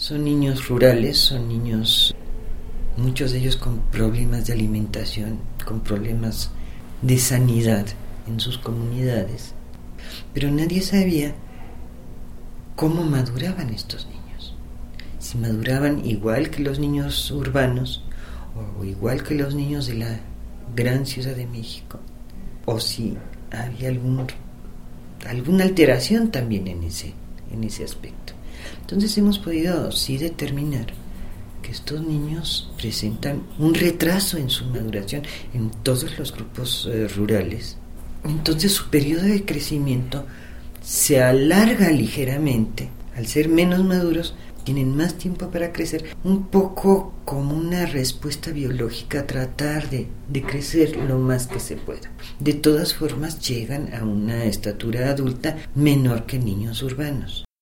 Son niños rurales, son niños, muchos de ellos con problemas de alimentación, con problemas de sanidad en sus comunidades, pero nadie sabía cómo maduraban estos niños. Si maduraban igual que los niños urbanos o igual que los niños de la gran Ciudad de México, o si había alguna alteración también en ese aspecto. Entonces hemos podido sí determinar que estos niños presentan un retraso en su maduración en todos los grupos rurales. Entonces su periodo de crecimiento se alarga ligeramente. Al ser menos maduros, tienen más tiempo para crecer, un poco como una respuesta biológica a tratar de crecer lo más que se pueda. De todas formas, llegan a una estatura adulta menor que niños urbanos.